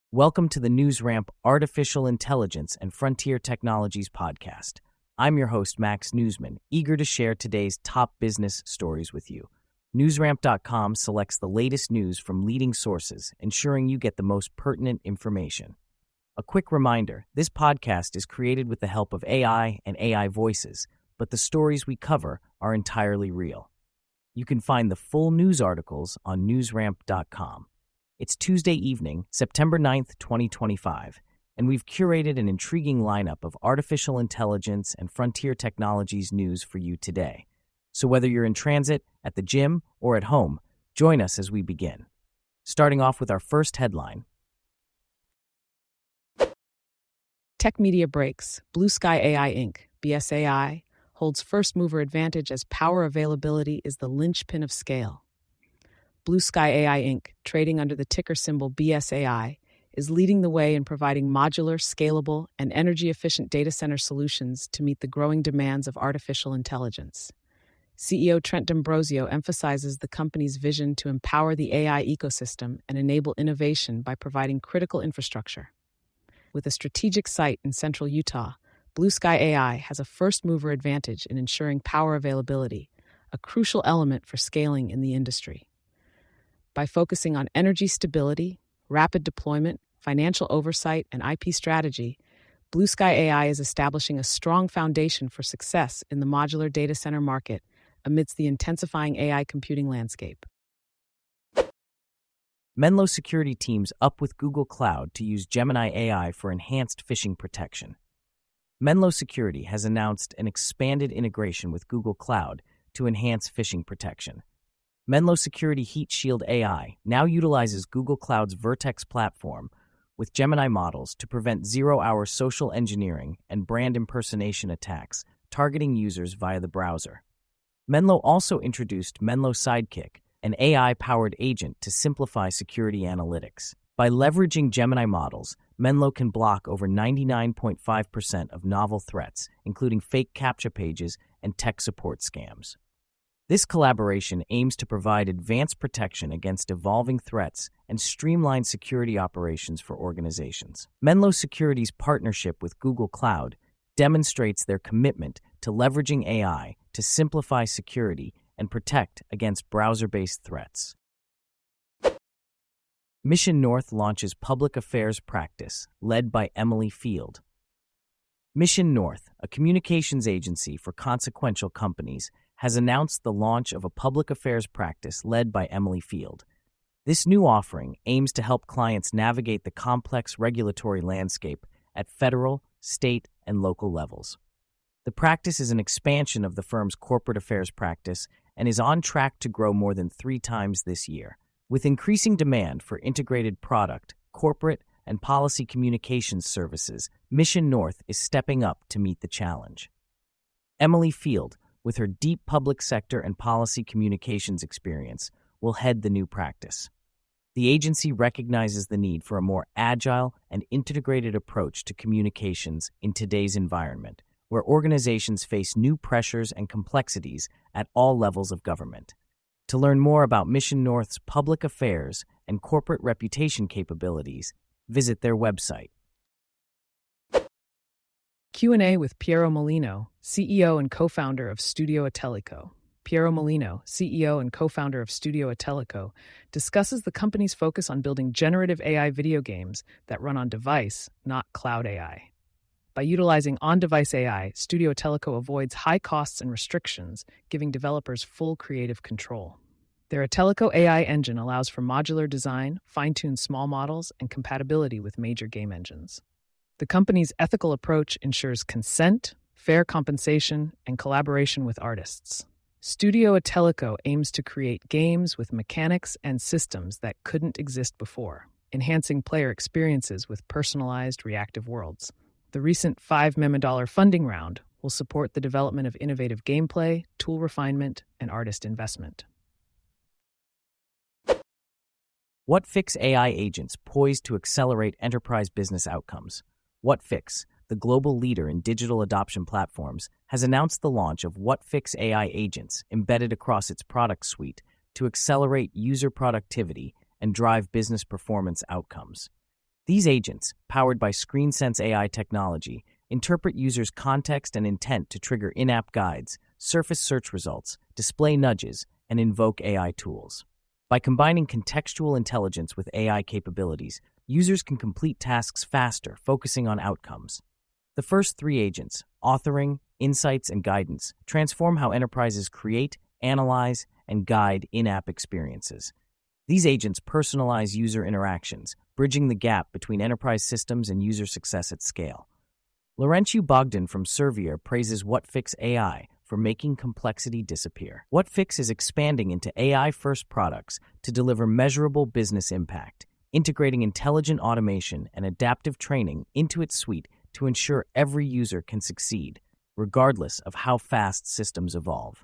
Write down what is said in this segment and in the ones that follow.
Welcome to the NewsRamp Artificial Intelligence and Frontier Technologies podcast. I'm your host, Max Newsman, eager to share today's top business stories with you. NewsRamp.com selects the latest news from leading sources, ensuring you get the most pertinent information. A quick reminder, this podcast is created with the help of AI and AI voices, but the stories we cover are entirely real. You can find the full news articles on NewsRamp.com. It's Tuesday evening, September 9th, 2025, and we've curated an intriguing lineup of artificial intelligence and frontier technologies news for you today. So whether you're in transit, at the gym, or at home, join us as we begin. Starting off with our first headline. Tech media breaks. Blue Sky AI Inc., BSAI, holds first-mover advantage as power availability is the linchpin of scale. Blue Sky AI Inc., trading under the ticker symbol BSAI, is leading the way in providing modular, scalable, and energy-efficient data center solutions to meet the growing demands of artificial intelligence. CEO Trent D'Ambrosio emphasizes the company's vision to empower the AI ecosystem and enable innovation by providing critical infrastructure. With a strategic site in central Utah, Blue Sky AI has a first-mover advantage in ensuring power availability, a crucial element for scaling in the industry. By focusing on energy stability, rapid deployment, financial oversight, and IP strategy, Blue Sky AI is establishing a strong foundation for success in the modular data center market amidst the intensifying AI computing landscape. Menlo security teams up with Google Cloud to use Gemini AI for enhanced phishing protection. Menlo Security has announced an expanded integration with Google Cloud to enhance phishing protection. Menlo Security Heat Shield AI now utilizes Google Cloud's Vertex platform with Gemini models to prevent zero-hour social engineering and brand impersonation attacks targeting users via the browser. Menlo also introduced Menlo Sidekick, an AI-powered agent to simplify security analytics. By leveraging Gemini models, Menlo can block over 99.5% of novel threats, including fake CAPTCHA pages and tech support scams. This collaboration aims to provide advanced protection against evolving threats and streamline security operations for organizations. Menlo Security's partnership with Google Cloud demonstrates their commitment to leveraging AI to simplify security and protect against browser-based threats. Mission North launches public affairs practice led by Emily Field. Mission North, a communications agency for consequential companies, has announced the launch of a public affairs practice led by Emily Field. This new offering aims to help clients navigate the complex regulatory landscape at federal, state, and local levels. The practice is an expansion of the firm's corporate affairs practice and is on track to grow more than 3 times this year. With increasing demand for integrated product, corporate, and policy communications services, Mission North is stepping up to meet the challenge. Emily Field, with her deep public sector and policy communications experience, will head the new practice. The agency recognizes the need for a more agile and integrated approach to communications in today's environment, where organizations face new pressures and complexities at all levels of government. To learn more about Mission North's public affairs and corporate reputation capabilities, visit their website. Q&A with Piero Molino, CEO and co-founder of Studio Atelico. Piero Molino, CEO and co-founder of Studio Atelico, discusses the company's focus on building generative AI video games that run on device, not cloud AI. By utilizing on-device AI, Studio Atelico avoids high costs and restrictions, giving developers full creative control. Their Atelico AI engine allows for modular design, fine-tuned small models, and compatibility with major game engines. The company's ethical approach ensures consent, fair compensation, and collaboration with artists. Studio Atelico aims to create games with mechanics and systems that couldn't exist before, enhancing player experiences with personalized, reactive worlds. The recent $5 million funding round will support the development of innovative gameplay, tool refinement, and artist investment. Whatfix AI agents poised to accelerate enterprise business outcomes. Whatfix, the global leader in digital adoption platforms, has announced the launch of Whatfix AI agents embedded across its product suite to accelerate user productivity and drive business performance outcomes. These agents, powered by ScreenSense AI technology, interpret users' context and intent to trigger in-app guides, surface search results, display nudges, and invoke AI tools. By combining contextual intelligence with AI capabilities, users can complete tasks faster, focusing on outcomes. The first three agents, authoring, insights, and guidance, transform how enterprises create, analyze, and guide in-app experiences. These agents personalize user interactions, bridging the gap between enterprise systems and user success at scale. Laurentiu Bogdan from Servier praises Whatfix AI for making complexity disappear. Whatfix is expanding into AI-first products to deliver measurable business impact, integrating intelligent automation and adaptive training into its suite to ensure every user can succeed, regardless of how fast systems evolve.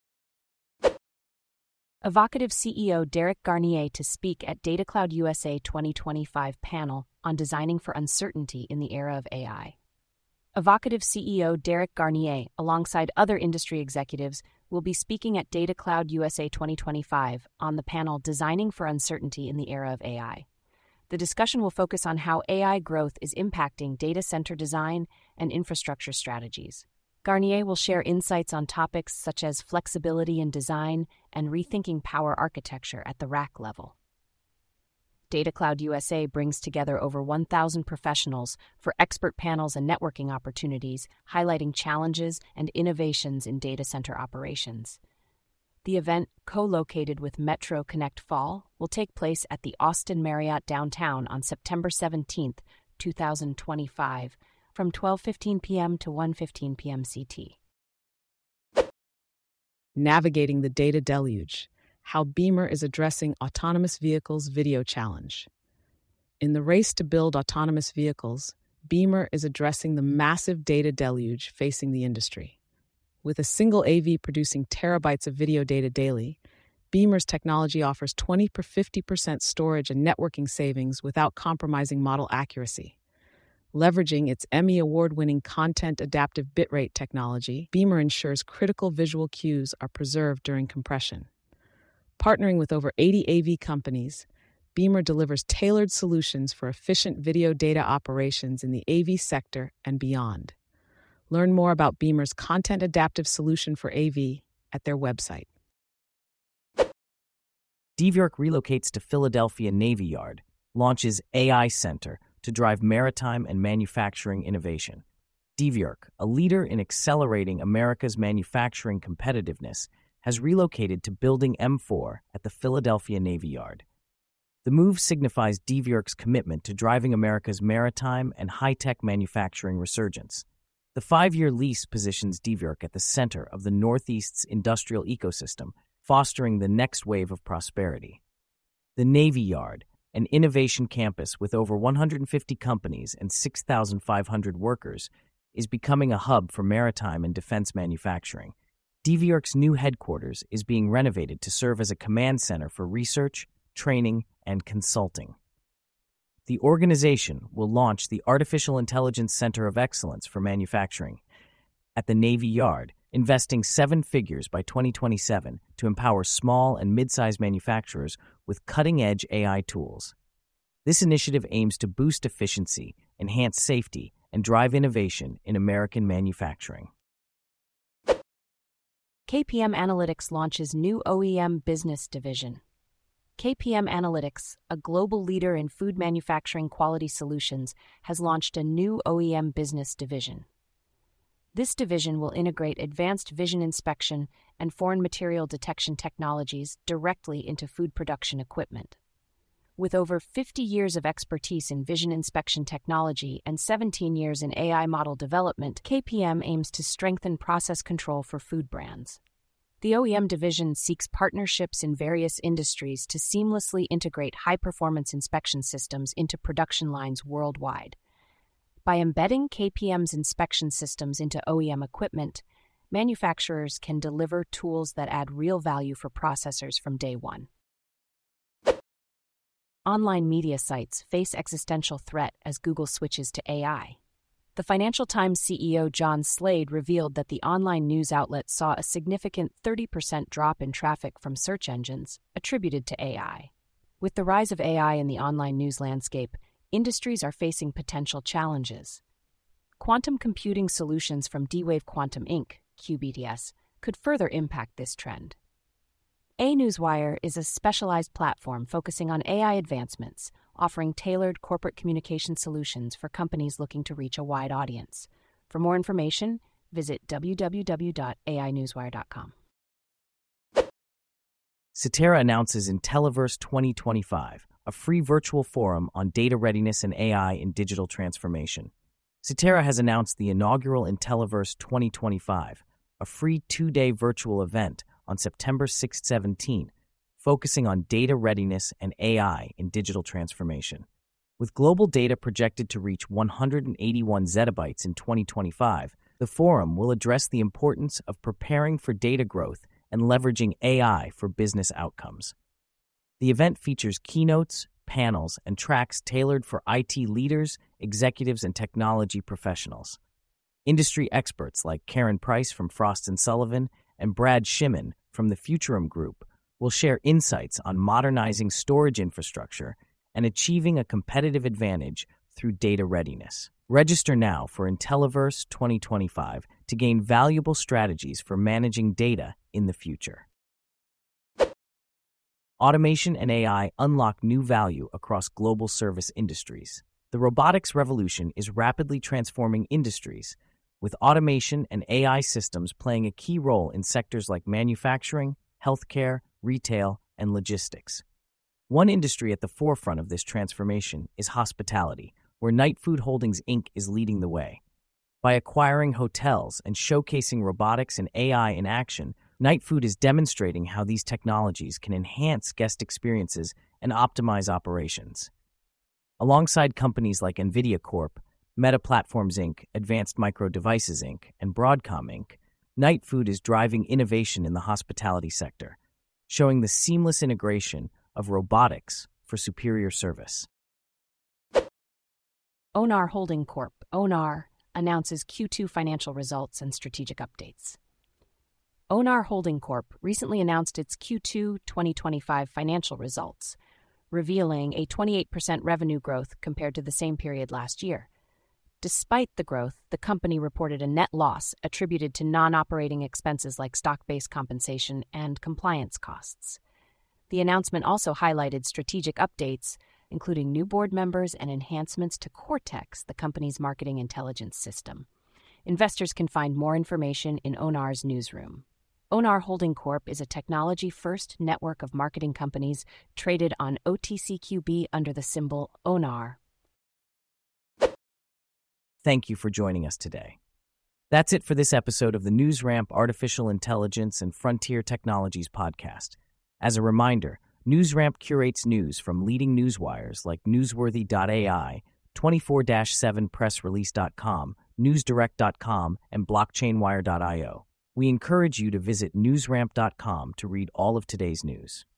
Evocative CEO Derek Garnier to speak at DataCloud USA 2025 panel on designing for uncertainty in the era of AI. Evocative CEO Derek Garnier, alongside other industry executives, will be speaking at DataCloud USA 2025 on the panel Designing for Uncertainty in the Era of AI. The discussion will focus on how AI growth is impacting data center design and infrastructure strategies. Garnier will share insights on topics such as flexibility in design and rethinking power architecture at the rack level. DataCloud USA brings together over 1,000 professionals for expert panels and networking opportunities, highlighting challenges and innovations in data center operations. The event, co-located with Metro Connect Fall, will take place at the Austin Marriott downtown on September 17, 2025, from 12:15 p.m. to 1:15 p.m. CT. Navigating the Data Deluge, how Beamer is addressing autonomous vehicles video challenge. In the race to build autonomous vehicles, Beamer is addressing the massive data deluge facing the industry. With a single AV producing terabytes of video data daily, Beamer's technology offers 20-50% storage and networking savings without compromising model accuracy. Leveraging its Emmy Award-winning content adaptive bitrate technology, Beamer ensures critical visual cues are preserved during compression. Partnering with over 80 AV companies, Beamer delivers tailored solutions for efficient video data operations in the AV sector and beyond. Learn more about Beamer's content adaptive solution for AV at their website. Devyark relocates to Philadelphia Navy Yard, launches AI Center to drive maritime and manufacturing innovation. Devyark, a leader in accelerating America's manufacturing competitiveness, has relocated to Building M4 at the Philadelphia Navy Yard. The move signifies Devyark's commitment to driving America's maritime and high-tech manufacturing resurgence. The 5-year lease positions Devyark at the center of the Northeast's industrial ecosystem, fostering the next wave of prosperity. The Navy Yard, an innovation campus with over 150 companies and 6,500 workers, is becoming a hub for maritime and defense manufacturing. Devyark's new headquarters is being renovated to serve as a command center for research, training, and consulting. The organization will launch the Artificial Intelligence Center of Excellence for Manufacturing at the Navy Yard, investing 7 figures by 2027 to empower small and mid-sized manufacturers with cutting-edge AI tools. This initiative aims to boost efficiency, enhance safety, and drive innovation in American manufacturing. KPM Analytics launches new OEM business division. KPM Analytics, a global leader in food manufacturing quality solutions, has launched a new OEM business division. This division will integrate advanced vision inspection and foreign material detection technologies directly into food production equipment. With over 50 years of expertise in vision inspection technology and 17 years in AI model development, KPM aims to strengthen process control for food brands. The OEM division seeks partnerships in various industries to seamlessly integrate high-performance inspection systems into production lines worldwide. By embedding KPM's inspection systems into OEM equipment, manufacturers can deliver tools that add real value for processors from day one. Online media sites face existential threat as Google switches to AI. The Financial Times CEO John Slade revealed that the online news outlet saw a significant 30% drop in traffic from search engines, attributed to AI. With the rise of AI in the online news landscape, industries are facing potential challenges. Quantum computing solutions from D-Wave Quantum Inc., QBTS, could further impact this trend. A-Newswire is a specialized platform focusing on AI advancements, offering tailored corporate communication solutions for companies looking to reach a wide audience. For more information, visit www.ainewswire.com. Cetera announces Intelliverse 2025, a free virtual forum on data readiness and AI in digital transformation. Cetera has announced the inaugural Intelliverse 2025, a free 2-day virtual event on September 6-17, focusing on data readiness and AI in digital transformation. With global data projected to reach 181 zettabytes in 2025, the forum will address the importance of preparing for data growth and leveraging AI for business outcomes. The event features keynotes, panels, and tracks tailored for IT leaders, executives, and technology professionals. Industry experts like Karen Price from Frost & Sullivan and Brad Shimon from the Futurum Group will share insights on modernizing storage infrastructure and achieving a competitive advantage through data readiness. Register now for Intelliverse 2025 to gain valuable strategies for managing data in the future. Automation and AI unlock new value across global service industries. The robotics revolution is rapidly transforming industries, with automation and AI systems playing a key role in sectors like manufacturing, healthcare, retail, and logistics. One industry at the forefront of this transformation is hospitality, where Knight Food Holdings Inc. is leading the way. By acquiring hotels and showcasing robotics and AI in action, Knight Food is demonstrating how these technologies can enhance guest experiences and optimize operations. Alongside companies like NVIDIA Corp., Meta Platforms Inc., Advanced Micro Devices Inc., and Broadcom Inc., Knight Food is driving innovation in the hospitality sector, showing the seamless integration of robotics for superior service. Onar Holding Corp., Onar, announces Q2 financial results and strategic updates. Onar Holding Corp. recently announced its Q2 2025 financial results, revealing a 28% revenue growth compared to the same period last year. Despite the growth, the company reported a net loss attributed to non-operating expenses like stock-based compensation and compliance costs. The announcement also highlighted strategic updates, including new board members and enhancements to Cortex, the company's marketing intelligence system. Investors can find more information in Onar's newsroom. Onar Holding Corp. is a technology-first network of marketing companies traded on OTCQB under the symbol ONAR. Thank you for joining us today. That's it for this episode of the NewsRamp Artificial Intelligence and Frontier Technologies podcast. As a reminder, NewsRamp curates news from leading newswires like Newsworthy.ai, 24-7pressrelease.com, NewsDirect.com, and BlockchainWire.io. We encourage you to visit newsramp.com to read all of today's news.